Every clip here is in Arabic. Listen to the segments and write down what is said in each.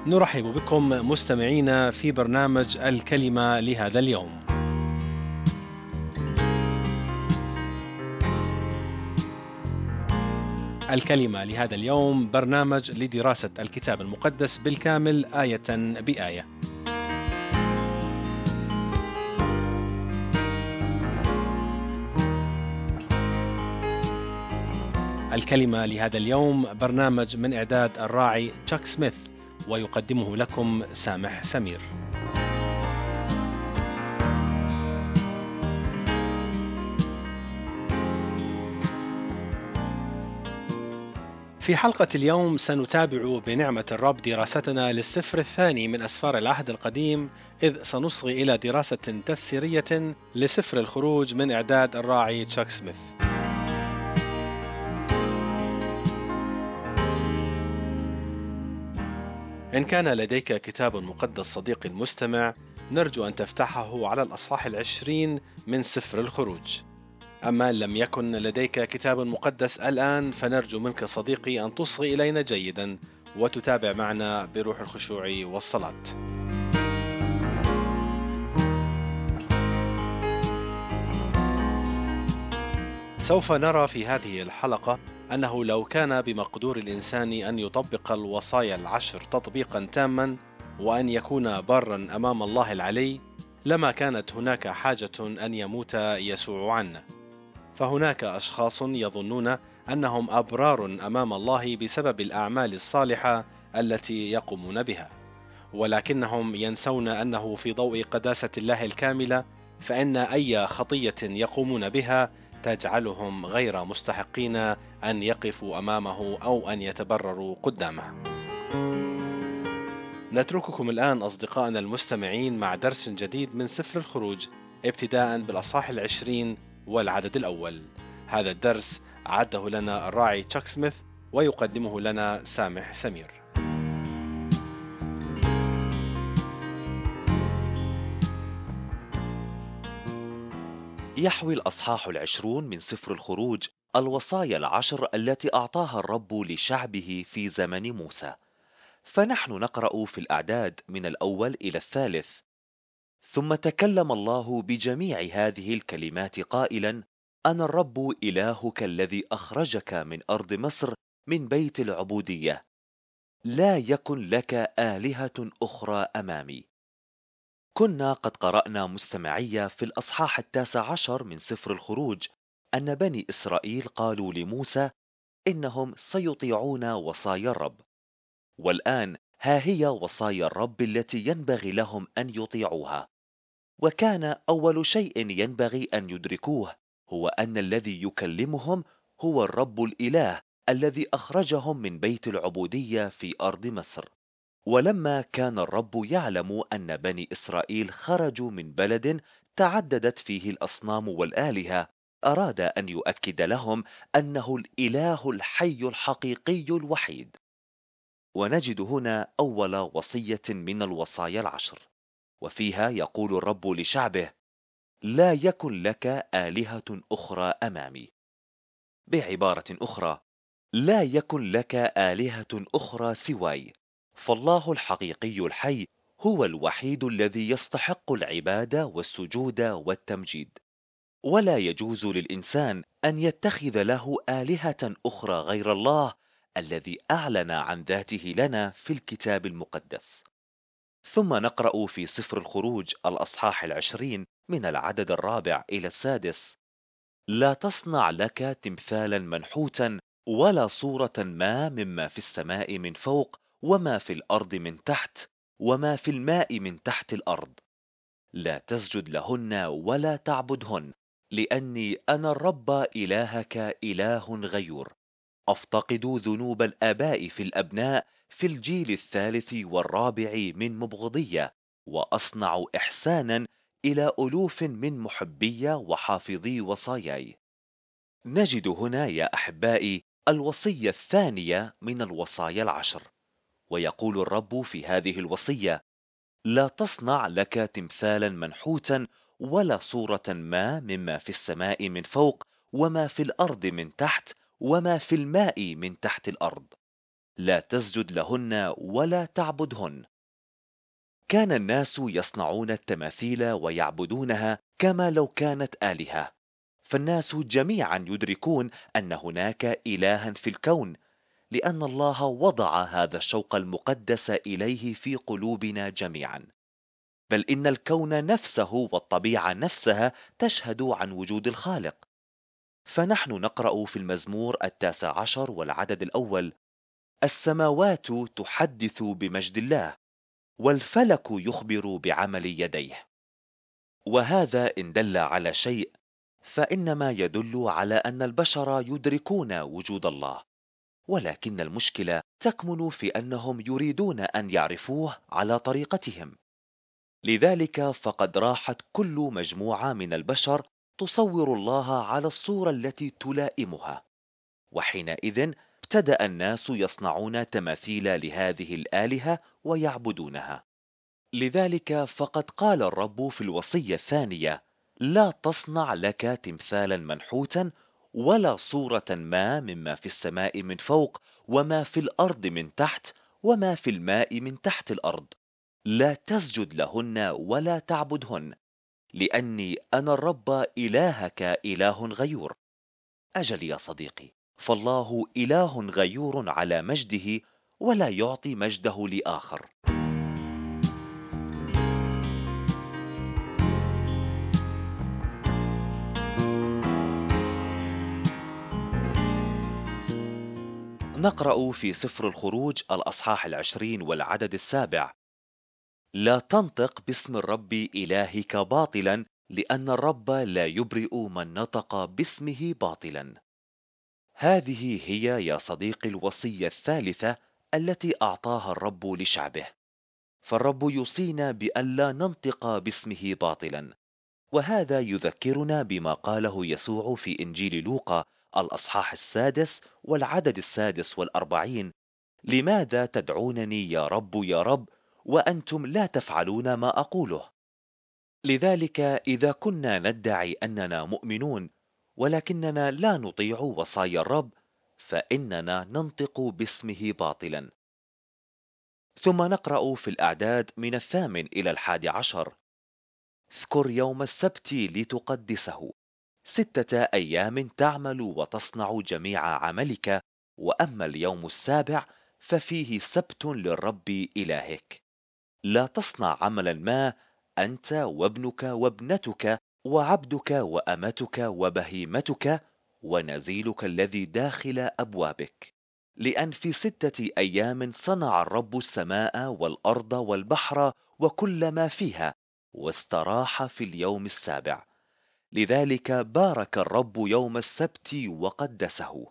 نرحب بكم مستمعينا في برنامج الكلمة لهذا اليوم. الكلمة لهذا اليوم برنامج لدراسة الكتاب المقدس بالكامل آية بآية. الكلمة لهذا اليوم برنامج من إعداد الراعي تشاك سميث، ويقدمه لكم سامح سمير. في حلقة اليوم سنتابع بنعمة الرب دراستنا للسفر الثاني من أسفار العهد القديم، إذ سنصغي إلى دراسة تفسيرية لسفر الخروج من إعداد الراعي تشاك سميث. إن كان لديك كتاب مقدس صديقي المستمع، نرجو أن تفتحه على الأصحاح 20 من سفر الخروج. أما إن لم يكن لديك كتاب مقدس الآن، فنرجو منك صديقي أن تصغي إلينا جيدا وتتابع معنا بروح الخشوع والصلاة. سوف نرى في هذه الحلقة أنه لو كان بمقدور الإنسان أن يطبق الوصايا العشر تطبيقا تاما، وأن يكون بارا أمام الله العلي، لما كانت هناك حاجة أن يموت يسوع عنا. فهناك أشخاص يظنون أنهم أبرار أمام الله بسبب الأعمال الصالحة التي يقومون بها، ولكنهم ينسون أنه في ضوء قداسة الله الكاملة، فإن أي خطية يقومون بها تجعلهم غير مستحقين أن يقفوا أمامه أو أن يتبرروا قدامه. نترككم الآن أصدقائنا المستمعين مع درس جديد من سفر الخروج، ابتداء بالأصحاح 20 والعدد الأول. هذا الدرس عده لنا الراعي تشاك سميث، ويقدمه لنا سامح سمير. يحوي الأصحاح 20 من سفر الخروج الوصايا العشر التي أعطاها الرب لشعبه في زمن موسى. فنحن نقرأ في الأعداد من الأول إلى الثالث: ثم تكلم الله بجميع هذه الكلمات قائلا: أنا الرب إلهك الذي أخرجك من أرض مصر من بيت العبودية. لا يكن لك آلهة أخرى أمامي. كنا قد قرأنا مستمعية في الأصحاح 19 من سفر الخروج أن بني إسرائيل قالوا لموسى إنهم سيطيعون وصايا الرب، والآن ها هي وصايا الرب التي ينبغي لهم أن يطيعوها. وكان أول شيء ينبغي أن يدركوه هو أن الذي يكلمهم هو الرب الإله الذي أخرجهم من بيت العبودية في أرض مصر. ولما كان الرب يعلم أن بني إسرائيل خرجوا من بلد تعددت فيه الأصنام والآلهة، أراد أن يؤكد لهم أنه الإله الحي الحقيقي الوحيد. ونجد هنا أول وصية من الوصايا العشر، وفيها يقول الرب لشعبه: لا يكن لك آلهة أخرى أمامي. بعبارة أخرى، لا يكن لك آلهة أخرى سواي. فالله الحقيقي الحي هو الوحيد الذي يستحق العبادة والسجود والتمجيد، ولا يجوز للإنسان أن يتخذ له آلهة أخرى غير الله الذي أعلن عن ذاته لنا في الكتاب المقدس. ثم نقرأ في سفر الخروج الأصحاح 20 من العدد الرابع إلى السادس: لا تصنع لك تمثالا منحوتا ولا صورة ما مما في السماء من فوق وما في الأرض من تحت وما في الماء من تحت الأرض. لا تسجد لهن ولا تعبدهن، لأني أنا الرب إلهك إله غيور، أفتقد ذنوب الآباء في الأبناء في الجيل الثالث والرابع من مبغضية، وأصنع إحسانا إلى ألوف من محبي وحافظي وصاياي. نجد هنا يا أحبائي الوصية الثانية من الوصايا العشر، ويقول الرب في هذه الوصية: لا تصنع لك تمثالا منحوتا ولا صورة ما مما في السماء من فوق وما في الأرض من تحت وما في الماء من تحت الأرض. لا تسجد لهن ولا تعبدهن. كان الناس يصنعون التماثيل ويعبدونها كما لو كانت آلهة، فالناس جميعا يدركون أن هناك إلها في الكون، لأن الله وضع هذا الشوق المقدس إليه في قلوبنا جميعا. بل إن الكون نفسه والطبيعة نفسها تشهد عن وجود الخالق. فنحن نقرأ في المزمور 19 والعدد الأول: السماوات تحدث بمجد الله، والفلك يخبر بعمل يديه. وهذا إن دل على شيء فإنما يدل على أن البشر يدركون وجود الله، ولكن المشكلة تكمن في أنهم يريدون أن يعرفوه على طريقتهم. لذلك فقد راحت كل مجموعة من البشر تصور الله على الصورة التي تلائمها، وحينئذ ابتدأ الناس يصنعون تماثيل لهذه الآلهة ويعبدونها. لذلك فقد قال الرب في الوصية الثانية: لا تصنع لك تمثالا منحوتا ولا صورة ما مما في السماء من فوق وما في الأرض من تحت وما في الماء من تحت الأرض، لا تسجد لهن ولا تعبدهن، لأني أنا الرب إلهك إله غيور. أجل يا صديقي، فالله إله غيور على مجده، ولا يعطي مجده لآخر. نقرأ في سفر الخروج الأصحاح 20 والعدد 7: لا تنطق باسم الرب إلهك باطلا، لأن الرب لا يبرئ من نطق باسمه باطلا. هذه هي يا صديقي الوصية الثالثة التي أعطاها الرب لشعبه. فالرب يوصينا بألا ننطق باسمه باطلا، وهذا يذكرنا بما قاله يسوع في إنجيل لوقا الأصحاح 6 والعدد 46: لماذا تدعونني يا رب يا رب وأنتم لا تفعلون ما أقوله؟ لذلك إذا كنا ندعي أننا مؤمنون ولكننا لا نطيع وصايا الرب، فإننا ننطق باسمه باطلا. ثم نقرأ في الأعداد من 8 إلى 11: اذكر يوم السبت لتقدسه، 6 أيام تعمل وتصنع جميع عملك، وأما اليوم السابع ففيه سبت للرب إلهك. لا تصنع عملا ما، أنت وابنك وابنتك وعبدك وأمتك وبهيمتك ونزيلك الذي داخل أبوابك، لأن في 6 أيام صنع الرب السماء والأرض والبحر وكل ما فيها، واستراح في اليوم السابع. لذلك بارك الرب يوم السبت وقدسه.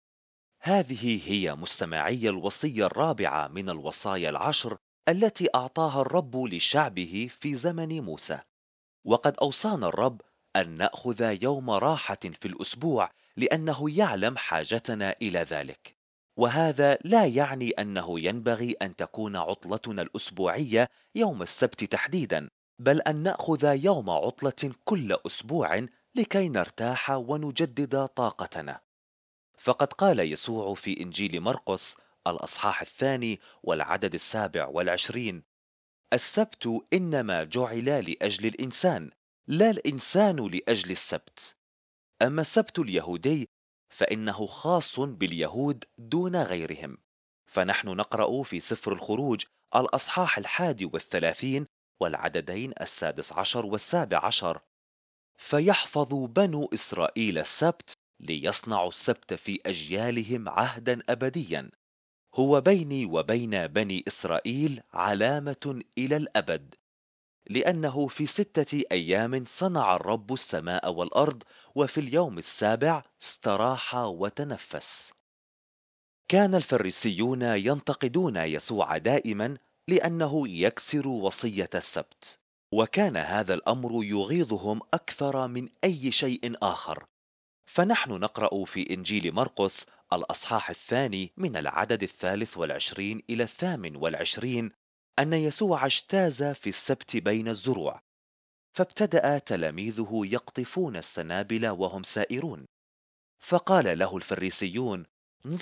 هذه هي مستمعي الوصية الرابعة من الوصايا العشر التي أعطاها الرب لشعبه في زمن موسى. وقد أوصانا الرب أن نأخذ يوم راحة في الأسبوع، لأنه يعلم حاجتنا إلى ذلك. وهذا لا يعني أنه ينبغي أن تكون عطلتنا الأسبوعية يوم السبت تحديدا، بل أن نأخذ يوم عطلة كل أسبوع لكي نرتاح ونجدد طاقتنا. فقد قال يسوع في إنجيل مرقس الأصحاح 2 والعدد 27: السبت إنما جعل لأجل الإنسان، لا الإنسان لأجل السبت. أما السبت اليهودي فإنه خاص باليهود دون غيرهم. فنحن نقرأ في سفر الخروج الأصحاح 31 والعددين 16 والسابع عشر: فيحفظ بنو إسرائيل السبت ليصنعوا السبت في أجيالهم عهدا أبديا، هو بيني وبين بني إسرائيل علامة إلى الأبد، لأنه في 6 أيام صنع الرب السماء والأرض، وفي اليوم السابع استراح وتنفس. كان الفريسيون ينتقدون يسوع دائما لأنه يكسر وصية السبت، وكان هذا الأمر يغيظهم أكثر من أي شيء آخر. فنحن نقرأ في إنجيل مرقس الأصحاح 2 من العدد 23 إلى 28 أن يسوع اجتاز في السبت بين الزروع، فابتدأ تلاميذه يقطفون السنابل وهم سائرون. فقال له الفريسيون: انظر،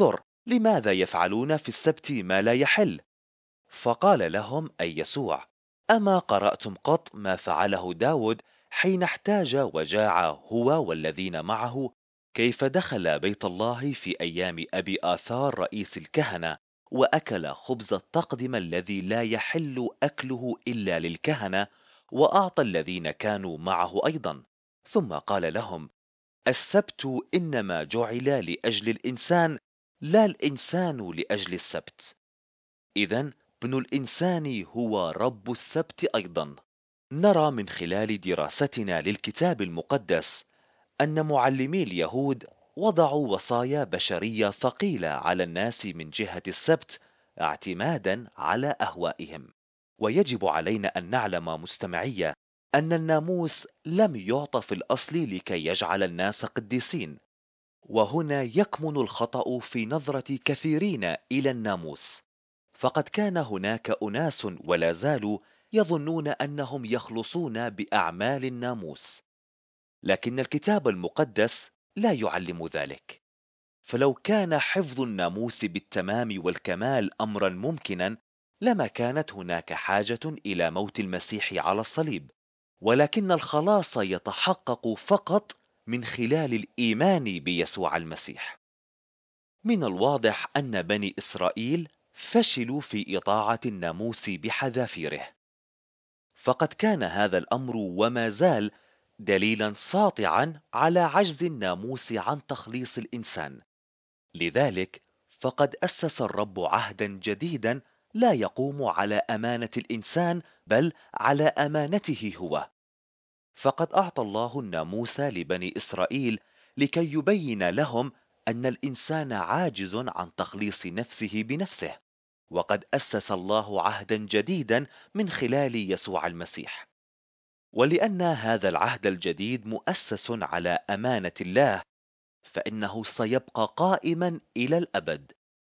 لماذا يفعلون في السبت ما لا يحل؟ فقال لهم أي يسوع: أما قرأتم قط ما فعله داود حين احتاج وجاع هو والذين معه، كيف دخل بيت الله في أيام أبي آثار رئيس الكهنة وأكل خبز التقدمة الذي لا يحل أكله إلا للكهنة، وأعطى الذين كانوا معه أيضا. ثم قال لهم: السبت إنما جعل لأجل الإنسان، لا الإنسان لأجل السبت. إذن ابن الإنسان هو رب السبت أيضا. نرى من خلال دراستنا للكتاب المقدس أن معلمي اليهود وضعوا وصايا بشرية ثقيلة على الناس من جهة السبت، اعتمادا على أهوائهم. ويجب علينا أن نعلم مستمعية أن الناموس لم يعطى في الأصل لكي يجعل الناس قديسين، وهنا يكمن الخطأ في نظرة كثيرين إلى الناموس. فقد كان هناك أناس ولا زالوا يظنون أنهم يخلصون بأعمال الناموس، لكن الكتاب المقدس لا يعلم ذلك. فلو كان حفظ الناموس بالتمام والكمال أمرا ممكنا، لما كانت هناك حاجة إلى موت المسيح على الصليب، ولكن الخلاص يتحقق فقط من خلال الإيمان بيسوع المسيح. من الواضح أن بني إسرائيل فشلوا في إطاعة الناموس بحذافيره، فقد كان هذا الأمر وما زال دليلا ساطعا على عجز الناموس عن تخليص الإنسان. لذلك فقد أسس الرب عهدا جديدا لا يقوم على أمانة الإنسان بل على أمانته هو. فقد أعطى الله الناموس لبني إسرائيل لكي يبين لهم أن الإنسان عاجز عن تخليص نفسه بنفسه، وقد أسس الله عهدا جديدا من خلال يسوع المسيح. ولأن هذا العهد الجديد مؤسس على أمانة الله، فإنه سيبقى قائما إلى الأبد.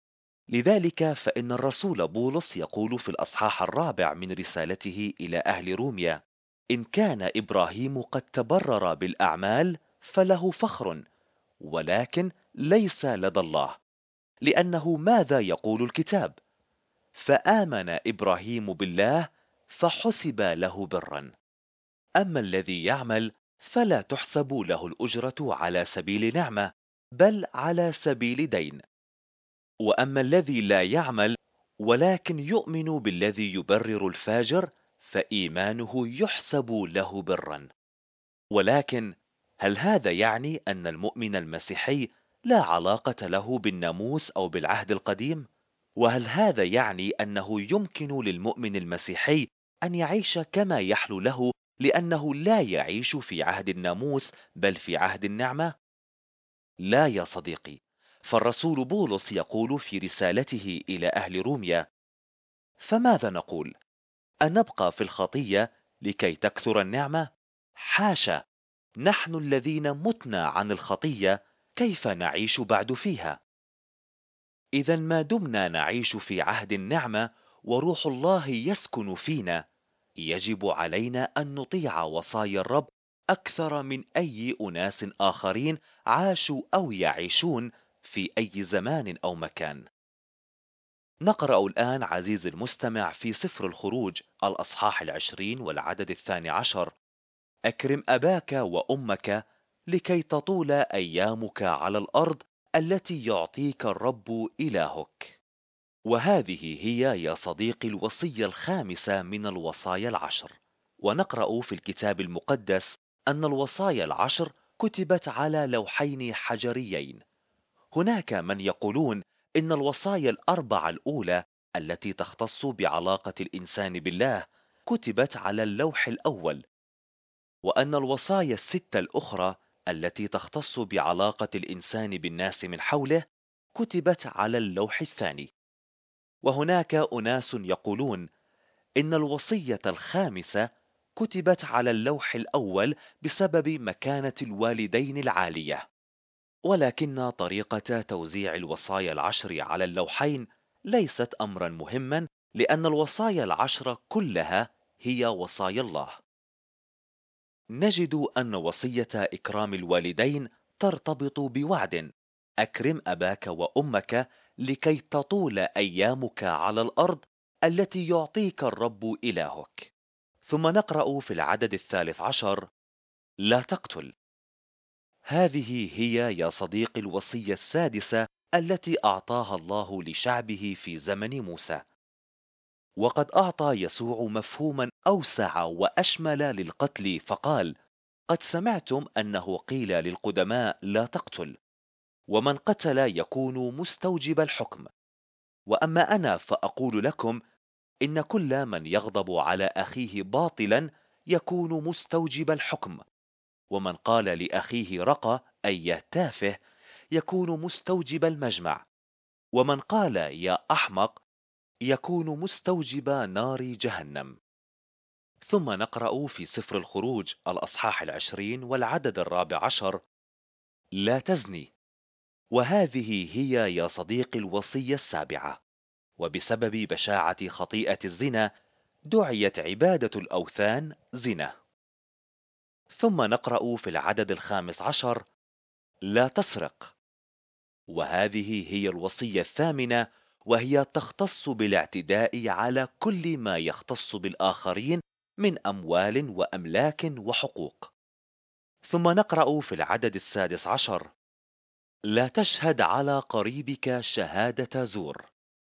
لذلك فإن الرسول بولس يقول في الأصحاح 4 من رسالته إلى أهل روميا: إن كان إبراهيم قد تبرر بالأعمال فله فخر، ولكن ليس لدى الله، لأنه ماذا يقول الكتاب؟ فآمن إبراهيم بالله فحسب له برا. أما الذي يعمل فلا تحسب له الأجرة على سبيل نعمة، بل على سبيل دين. وأما الذي لا يعمل ولكن يؤمن بالذي يبرر الفاجر، فإيمانه يحسب له برا. ولكن هل هذا يعني أن المؤمن المسيحي لا علاقة له بالناموس أو بالعهد القديم؟ وهل هذا يعني أنه يمكن للمؤمن المسيحي أن يعيش كما يحلو له لأنه لا يعيش في عهد الناموس بل في عهد النعمة؟ لا يا صديقي، فالرسول بولس يقول في رسالته إلى أهل روميا: فماذا نقول؟ أنبقى في الخطية لكي تكثر النعمة؟ حاشا، نحن الذين متنا عن الخطية كيف نعيش بعد فيها؟ إذا ما دمنا نعيش في عهد النعمة وروح الله يسكن فينا، يجب علينا أن نطيع وصايا الرب أكثر من أي أناس آخرين عاشوا أو يعيشون في أي زمان أو مكان. نقرأ الآن عزيزي المستمع في سفر الخروج الأصحاح 20 والعدد 12: أكرم أباك وأمك لكي تطول أيامك على الأرض التي يعطيك الرب إلهك. وهذه هي يا صديقي الوصية الخامسة من الوصايا العشر. ونقرأ في الكتاب المقدس أن الوصايا العشر كتبت على لوحين حجريين. هناك من يقولون إن الوصايا الأربعة الأولى التي تختص بعلاقة الإنسان بالله كتبت على اللوح الأول، وأن الوصايا الستة الأخرى التي تختص بعلاقة الإنسان بالناس من حوله كتبت على اللوح الثاني. وهناك أناس يقولون إن الوصية الخامسة كتبت على اللوح الأول بسبب مكانة الوالدين العالية. ولكن طريقة توزيع الوصايا العشر على اللوحين ليست أمرا مهما، لأن الوصايا العشر كلها هي وصايا الله. نجد أن وصية إكرام الوالدين ترتبط بوعد: أكرم أباك وأمك لكي تطول أيامك على الأرض التي يعطيك الرب إلهك. ثم نقرأ في العدد 13: لا تقتل. هذه هي يا صديقي الوصية السادسة التي أعطاها الله لشعبه في زمن موسى. وقد أعطى يسوع مفهوما أوسع وأشمل للقتل، فقال: قد سمعتم أنه قيل للقدماء لا تقتل، ومن قتل يكون مستوجب الحكم. وأما أنا فأقول لكم إن كل من يغضب على أخيه باطلا يكون مستوجب الحكم، ومن قال لأخيه رقى أي تافه يكون مستوجب المجمع، ومن قال يا أحمق يكون مستوجب نار جهنم. ثم نقرأ في سفر الخروج الأصحاح 20 والعدد 14: لا تزني. وهذه هي يا صديقي الوصية السابعة، وبسبب بشاعة خطيئة الزنا دعيت عبادة الأوثان زنا. ثم نقرأ في العدد 15: لا تسرق. وهذه هي الوصية الثامنة، وهي تختص بالاعتداء على كل ما يختص بالآخرين من أموال وأملاك وحقوق. ثم نقرأ في العدد 16: لا تشهد على قريبك شهادة زور.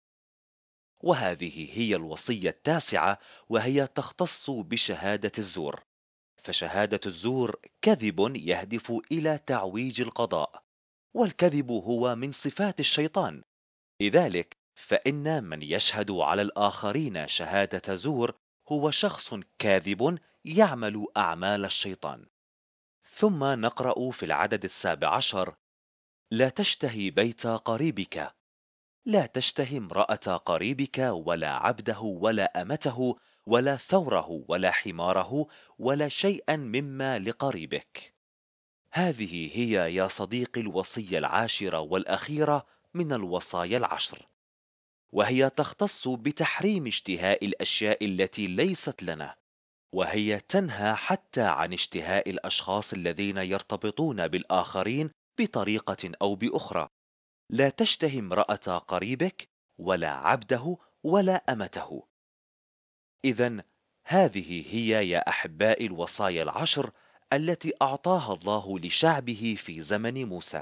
وهذه هي الوصية التاسعة، وهي تختص بشهادة الزور. فشهادة الزور كذب يهدف إلى تعويج القضاء، والكذب هو من صفات الشيطان. لذلك فإن من يشهد على الآخرين شهادة زور هو شخص كاذب يعمل أعمال الشيطان. ثم نقرأ في العدد 17: لا تشتهي بيت قريبك. لا تشتهي امرأة قريبك، ولا عبده، ولا أمته، ولا ثوره، ولا حماره، ولا شيئا مما لقريبك. هذه هي يا صديقي الوصية العاشرة والأخيرة من الوصايا العشر، وهي تختص بتحريم اشتهاء الأشياء التي ليست لنا، وهي تنهى حتى عن اشتهاء الأشخاص الذين يرتبطون بالآخرين بطريقة أو بأخرى. لا تشتهي امرأة قريبك، ولا عبده، ولا أمته. إذن هذه هي يا أحبائي الوصايا العشر التي أعطاها الله لشعبه في زمن موسى.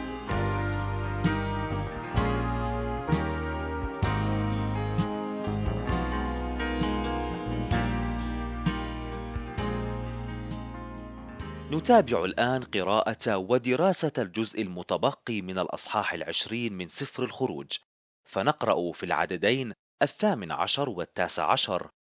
نتابع الآن قراءة ودراسة الجزء المتبقي من الأصحاح 20 من سفر الخروج، فنقرأ في العددين 18 و19: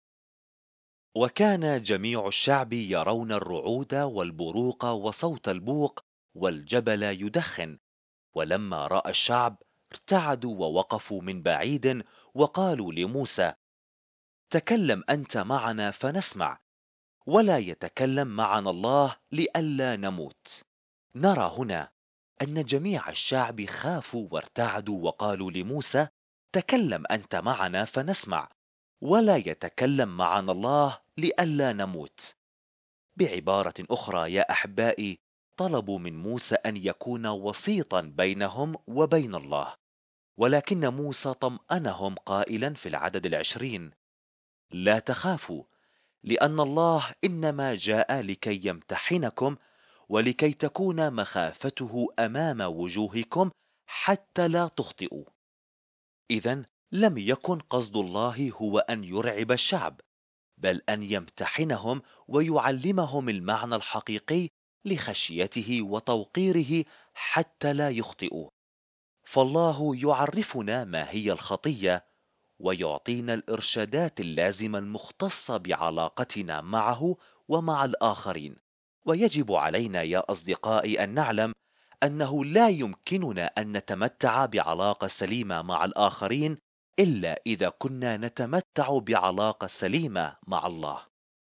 وكان جميع الشعب يرون الرعود والبروق وصوت البوق والجبل يدخن. ولما رأى الشعب ارتعدوا ووقفوا من بعيد، وقالوا لموسى: تكلم أنت معنا فنسمع، ولا يتكلم معنا الله لئلا نموت. نرى هنا أن جميع الشعب خافوا وارتعدوا وقالوا لموسى: تكلم أنت معنا فنسمع، ولا يتكلم معنا الله لئلا نموت. بعبارة أخرى يا أحبائي، طلبوا من موسى أن يكون وسيطا بينهم وبين الله، ولكن موسى طمأنهم قائلا في العدد 20: لا تخافوا، لأن الله إنما جاء لكي يمتحنكم، ولكي تكون مخافته أمام وجوهكم حتى لا تخطئوا. إذن لم يكن قصد الله هو أن يرعب الشعب، بل أن يمتحنهم ويعلمهم المعنى الحقيقي لخشيته وتوقيره حتى لا يخطئوا. فالله يعرفنا ما هي الخطية، ويعطينا الإرشادات اللازمة المختصة بعلاقتنا معه ومع الآخرين. ويجب علينا يا أصدقائي أن نعلم أنه لا يمكننا أن نتمتع بعلاقة سليمة مع الآخرين إلا إذا كنا نتمتع بعلاقة سليمة مع الله.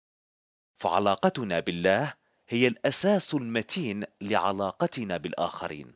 فعلاقتنا بالله هي الأساس المتين لعلاقتنا بالآخرين.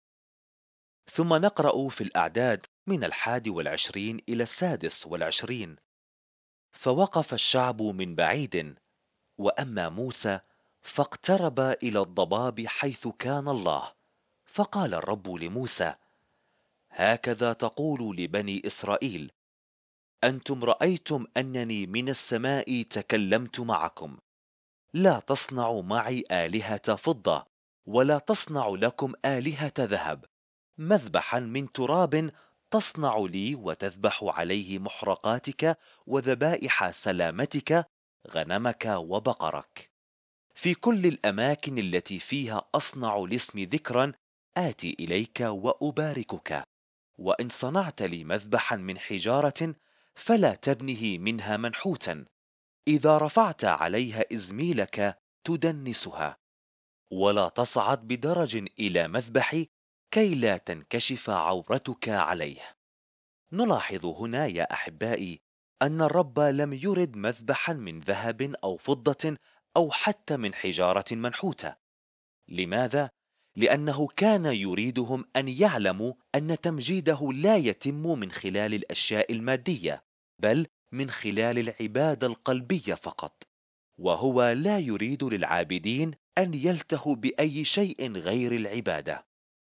ثم نقرأ في الأعداد من 21 إلى 26: فوقف الشعب من بعيد، وأما موسى فاقترب إلى الضباب حيث كان الله. فقال الرب لموسى: هكذا تقول لبني إسرائيل: أنتم رأيتم أنني من السماء تكلمت معكم. لا تصنعوا معي آلهة فضة، ولا تصنع لكم آلهة ذهب. مذبحا من تراب تصنع لي وتذبح عليه محرقاتك وذبائح سلامتك، غنمك وبقرك. في كل الأماكن التي فيها أصنع لاسمي ذكرا آتي إليك وأباركك. وإن صنعت لي مذبحا من حجارة فلا تبنه منها منحوتا. إذا رفعت عليها إزميلك تدنسها. ولا تصعد بدرج إلى مذبحي كي لا تنكشف عورتك عليه. نلاحظ هنا يا أحبائي أن الرب لم يرد مذبحا من ذهب أو فضة أو حتى من حجارة منحوتة. لماذا؟ لأنه كان يريدهم أن يعلموا أن تمجيده لا يتم من خلال الأشياء المادية، بل من خلال العبادة القلبية فقط. وهو لا يريد للعابدين أن يلتهوا بأي شيء غير العبادة.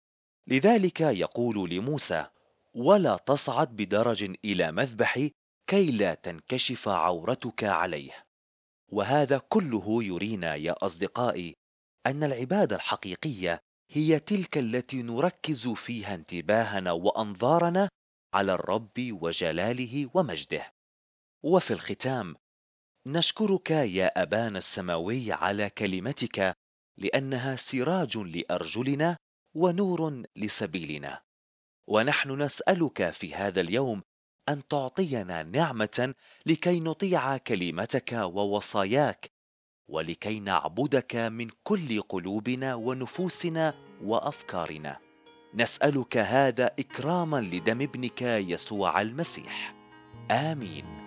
لذلك يقول لموسى: ولا تصعد بدرج إلى مذبحي كي لا تنكشف عورتك عليه. وهذا كله يرينا يا أصدقائي أن العبادة الحقيقية هي تلك التي نركز فيها انتباهنا وأنظارنا على الرب وجلاله ومجده. وفي الختام نشكرك يا أبانا السماوي على كلمتك، لأنها سراج لأرجلنا ونور لسبيلنا. ونحن نسألك في هذا اليوم أن تعطينا نعمة لكي نطيع كلمتك ووصاياك، ولكي نعبدك من كل قلوبنا ونفوسنا وأفكارنا. نسألك هذا إكراما لدم ابنك يسوع المسيح. آمين.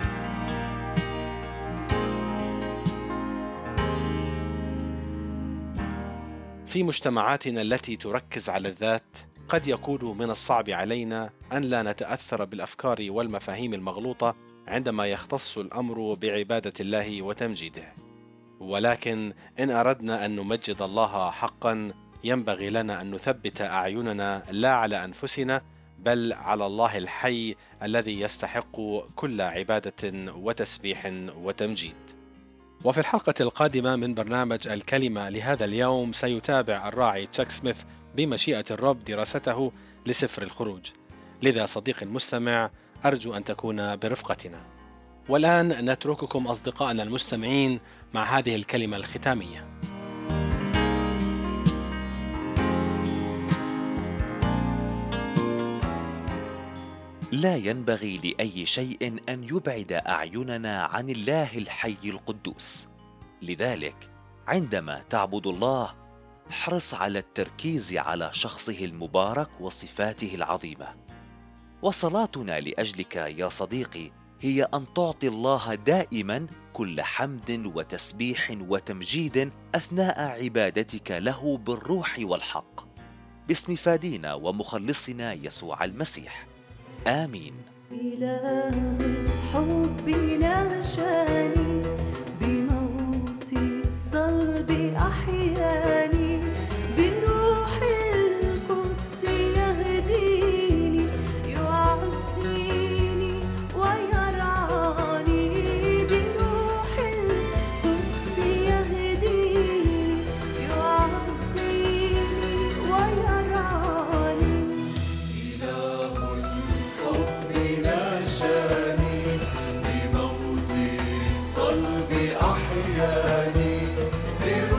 في مجتمعاتنا التي تركز على الذات، قد يكون من الصعب علينا أن لا نتأثر بالأفكار والمفاهيم المغلوطة عندما يختص الأمر بعبادة الله وتمجيده. ولكن إن أردنا أن نمجد الله حقا، ينبغي لنا أن نثبت أعيننا لا على أنفسنا، بل على الله الحي الذي يستحق كل عبادة وتسبيح وتمجيد. وفي الحلقة القادمة من برنامج الكلمة لهذا اليوم سيتابع الراعي تشاك سميث بمشيئة الرب دراسته لسفر الخروج. لذا صديقي المستمع، أرجو أن تكون برفقتنا. والآن نترككم أصدقائنا المستمعين مع هذه الكلمة الختامية. لا ينبغي لأي شيء أن يبعد أعيننا عن الله الحي القدوس. لذلك عندما تعبد الله، احرص على التركيز على شخصه المبارك وصفاته العظيمة. وصلاتنا لأجلك يا صديقي هي أن تعطي الله دائما كل حمد وتسبيح وتمجيد أثناء عبادتك له بالروح والحق، باسم فادينا ومخلصنا يسوع المسيح. آمين. إله الحب نعشاني، بموت الصلب أحياني، بروح القدس يهديني، يعزيني ويرعاني، بروح القدس يهديني، يعزيني ويرعاني. إله الحب نشاني، بموت الصلب أحياني،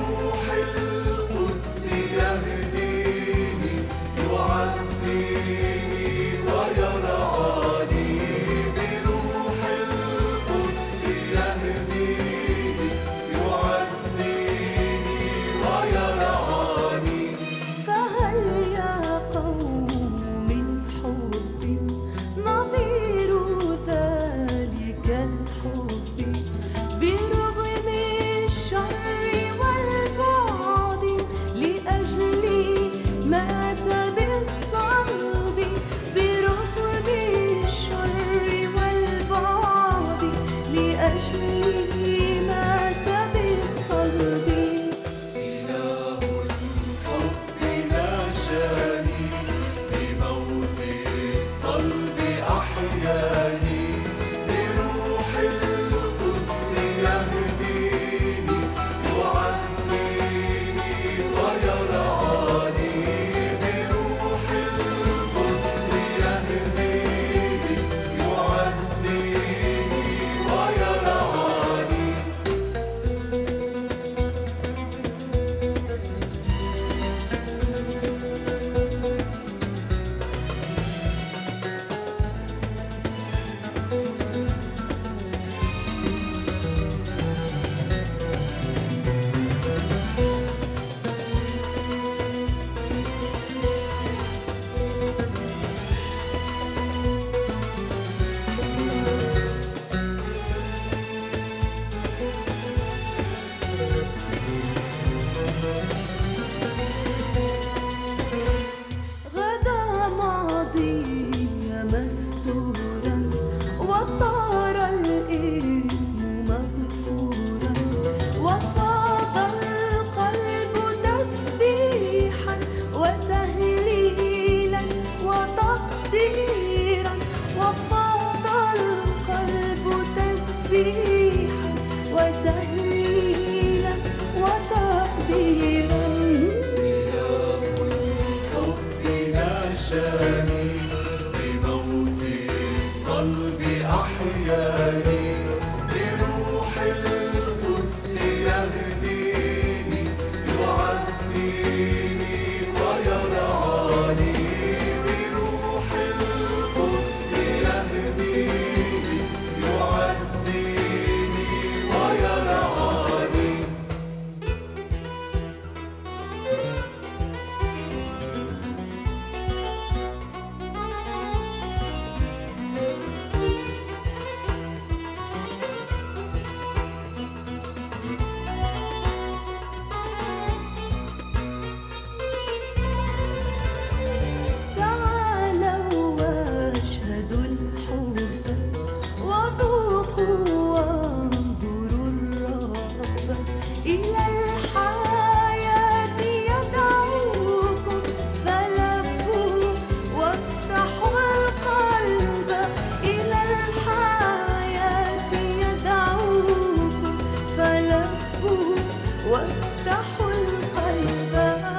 يفتح القلب.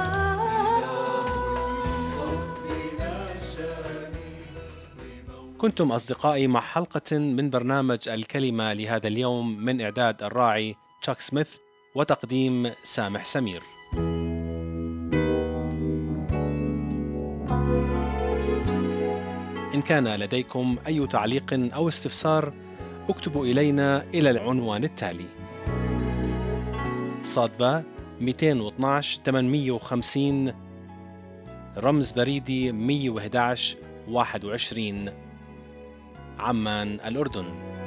كنتم أصدقائي مع حلقة من برنامج الكلمة لهذا اليوم، من إعداد الراعي تشاك سميث وتقديم سامح سمير. إن كان لديكم أي تعليق أو استفسار اكتبوا إلينا إلى العنوان التالي: صادبة 212 850 رمز بريدي 111 21 عمان الأردن.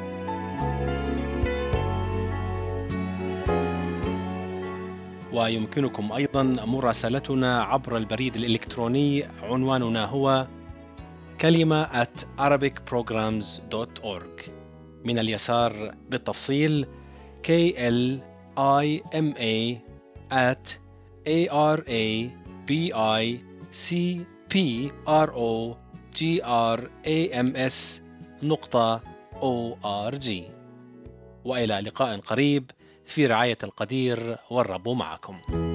ويمكنكم أيضا مراسلتنا عبر البريد الإلكتروني، عنواننا هو كلمة @arabicprograms.org. من اليسار بالتفصيل klima@arabicprograms.org. وإلى لقاء قريب في رعاية القدير، والرب معكم.